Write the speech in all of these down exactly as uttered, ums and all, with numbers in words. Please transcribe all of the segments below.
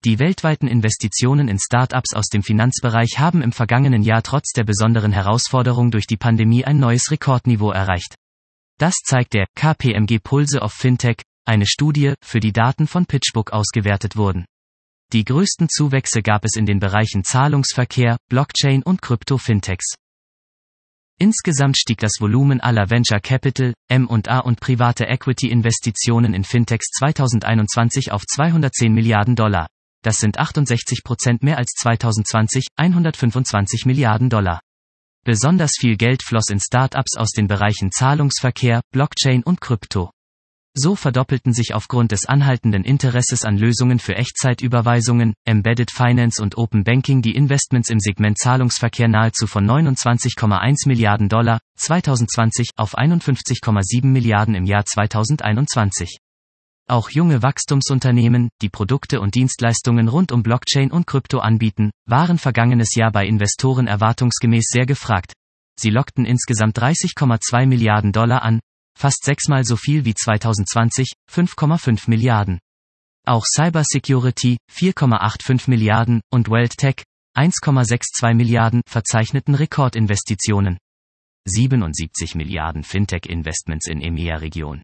Die weltweiten Investitionen in Start-ups aus dem Finanzbereich haben im vergangenen Jahr trotz der besonderen Herausforderung durch die Pandemie ein neues Rekordniveau erreicht. Das zeigt der K P M G Pulse of Fintech, eine Studie, für die Daten von PitchBook ausgewertet wurden. Die größten Zuwächse gab es in den Bereichen Zahlungsverkehr, Blockchain und Krypto-Fintechs. Insgesamt stieg das Volumen aller Venture Capital, M und A und private Equity-Investitionen in Fintechs zweitausendeinundzwanzig auf zweihundertzehn Milliarden Dollar. Das sind achtundsechzig Prozent mehr als zweitausendzwanzig, hundertfünfundzwanzig Milliarden Dollar. Besonders viel Geld floss in Start-ups aus den Bereichen Zahlungsverkehr, Blockchain und Krypto. So verdoppelten sich aufgrund des anhaltenden Interesses an Lösungen für Echtzeitüberweisungen, Embedded Finance und Open Banking die Investments im Segment Zahlungsverkehr nahezu von neunundzwanzig Komma eins Milliarden Dollar zweitausendzwanzig auf einundfünfzig Komma sieben Milliarden im Jahr zweitausendeinundzwanzig. Auch junge Wachstumsunternehmen, die Produkte und Dienstleistungen rund um Blockchain und Krypto anbieten, waren vergangenes Jahr bei Investoren erwartungsgemäß sehr gefragt. Sie lockten insgesamt dreißig Komma zwei Milliarden Dollar an, fast sechsmal so viel wie zweitausendzwanzig, fünf Komma fünf Milliarden. Auch Cybersecurity, vier Komma fünfundachtzig Milliarden, und Wealth Tech, eins Komma zweiundsechzig Milliarden, verzeichneten Rekordinvestitionen. siebenundsiebzig Milliarden Fintech-Investments in E M E A-Region.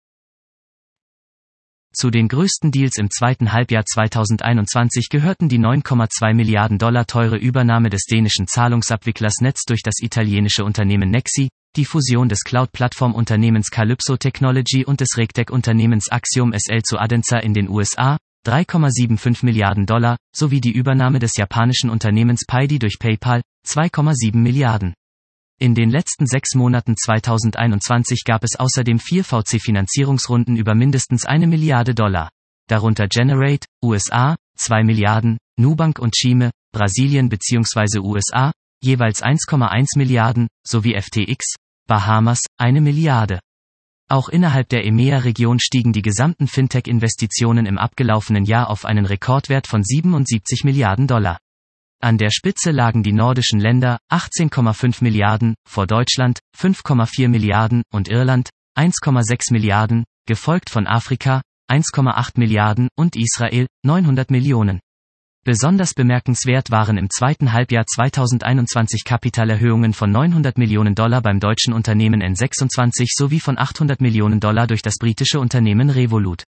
Zu den größten Deals im zweiten Halbjahr zweitausendeinundzwanzig gehörten die neun Komma zwei Milliarden Dollar teure Übernahme des dänischen Zahlungsabwicklers Netz durch das italienische Unternehmen Nexi, die Fusion des Cloud-Plattform-Unternehmens Calypso Technology und des Regtech-Unternehmens Axiom S L zu Adenza in den U S A, drei Komma fünfundsiebzig Milliarden Dollar, sowie die Übernahme des japanischen Unternehmens Paidy durch PayPal, zwei Komma sieben Milliarden. In den letzten sechs Monaten zweitausendeinundzwanzig gab es außerdem vier V C-Finanzierungsrunden über mindestens eine Milliarde Dollar. Darunter Generate, U S A, zwei Milliarden, Nubank und Chime, Brasilien bzw. U S A, jeweils eins Komma eins Milliarden, sowie F T X, Bahamas, eine Milliarde. Auch innerhalb der E M E A-Region stiegen die gesamten Fintech-Investitionen im abgelaufenen Jahr auf einen Rekordwert von siebenundsiebzig Milliarden Dollar. An der Spitze lagen die nordischen Länder, achtzehn Komma fünf Milliarden, vor Deutschland, fünf Komma vier Milliarden, und Irland, eins Komma sechs Milliarden, gefolgt von Afrika, eins Komma acht Milliarden, und Israel, neunhundert Millionen. Besonders bemerkenswert waren im zweiten Halbjahr zweitausendeinundzwanzig Kapitalerhöhungen von neunhundert Millionen Dollar beim deutschen Unternehmen N sechsundzwanzig sowie von achthundert Millionen Dollar durch das britische Unternehmen Revolut.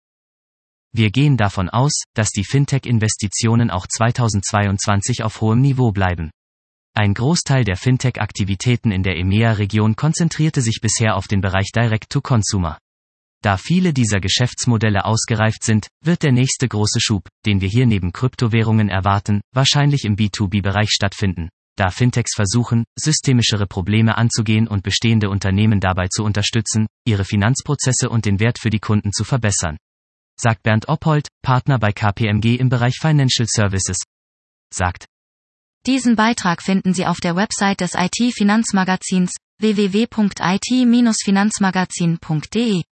Wir gehen davon aus, dass die Fintech-Investitionen auch zweitausendzweiundzwanzig auf hohem Niveau bleiben. Ein Großteil der Fintech-Aktivitäten in der E M E A-Region konzentrierte sich bisher auf den Bereich Direct-to-Consumer. Da viele dieser Geschäftsmodelle ausgereift sind, wird der nächste große Schub, den wir hier neben Kryptowährungen erwarten, wahrscheinlich im B zwei B-Bereich stattfinden, da Fintechs versuchen, systemischere Probleme anzugehen und bestehende Unternehmen dabei zu unterstützen, ihre Finanzprozesse und den Wert für die Kunden zu verbessern. Sagt Bernd Oppold, Partner bei K P M G im Bereich Financial Services. Sagt. Diesen Beitrag finden Sie auf der Website des I T-Finanzmagazins w w w punkt i t Bindestrich finanzmagazin punkt d e.